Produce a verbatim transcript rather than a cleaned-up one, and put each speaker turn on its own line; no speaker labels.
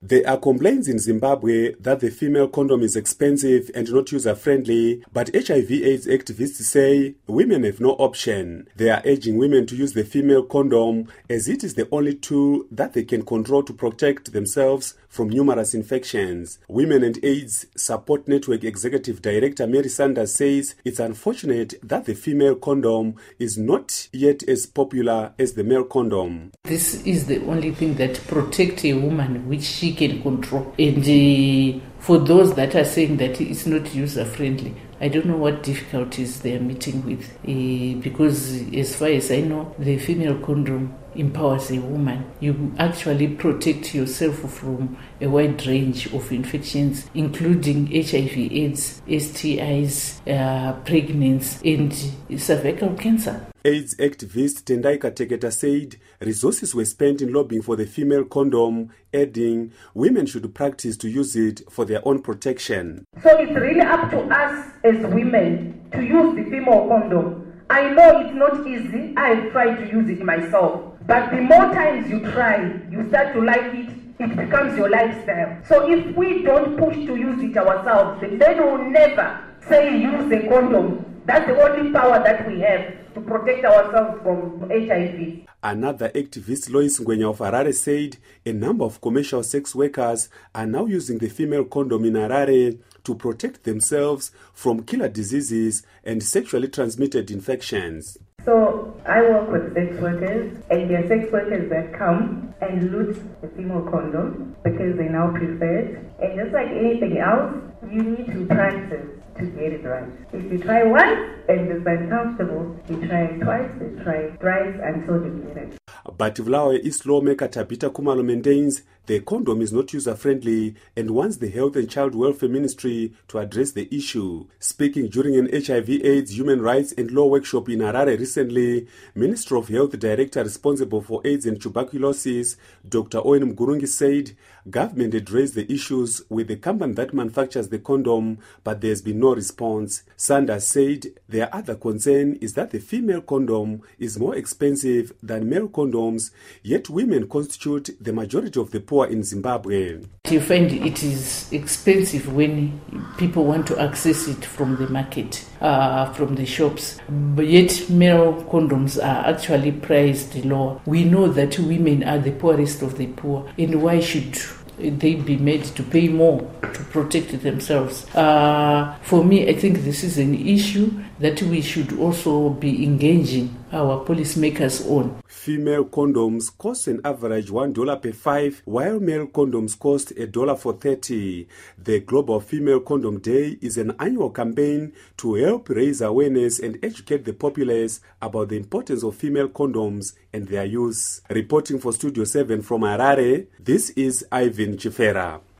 There are complaints in Zimbabwe that the female condom is expensive and not user-friendly, but H I V AIDS activists say women have no option. They are urging women to use the female condom as it is the only tool that they can control to protect themselves from numerous infections. Women and AIDS Support Network Executive Director Mary Sanders says it's unfortunate that the female condom is not yet as popular as the male condom.
This is the only thing that protects a woman which she can control. And uh, for those that are saying that it's not user-friendly, I don't know what difficulties they are meeting with, uh, because as far as I know, the female condom empowers a woman. You actually protect yourself from a wide range of infections, including H I V AIDS, S T Is, uh, pregnancy, and cervical cancer.
AIDS activist Tendai Kateketa said resources were spent in lobbying for the female condom, adding women should practice to use it for their own protection.
So it's really up to us as women to use the female condom. I know it's not easy. I've tried to use it myself. But the more times you try, you start to like it, it becomes your lifestyle. So if we don't push to use it ourselves, then they will never say use a condom. That's the only power that we have to protect ourselves from H I V.
Another activist, Lois Ngwenya of Harare, said a number of commercial sex workers are now using the female condom in Harare to protect themselves from killer diseases and sexually transmitted infections.
So I work with sex workers, and there are sex workers that come and loot the female condom because they now prefer it. And just like anything else, you need to practice to get it right. If you try once and it's uncomfortable, you try it twice, you try it thrice until you get it.
But Vlawe East lawmaker Tabita Kumalo maintains the condom is not user-friendly and wants the Health and Child Welfare Ministry to address the issue. Speaking during an H I V AIDS Human Rights and Law workshop in Harare recently, Minister of Health Director responsible for AIDS and tuberculosis, Doctor Owen Mgurungi, said government had raised the issues with the company that manufactures the condom, but there's been no response. Sanders said their other concern is that the female condom is more expensive than male condoms, yet women constitute the majority of the poor in Zimbabwe.
You find it is expensive when people want to access it from the market, uh, from the shops, but yet male condoms are actually priced lower. We know that women are the poorest of the poor, and why should they be made to pay more to protect themselves? Uh, for me, I think this is an issue that we should also be engaging our policymakers on.
Female condoms cost an average one dollar per five, while male condoms cost a dollar for thirty. The Global Female Condom Day is an annual campaign to help raise awareness and educate the populace about the importance of female condoms and their use. Reporting for Studio seven from Harare, this is Ivan Chifera.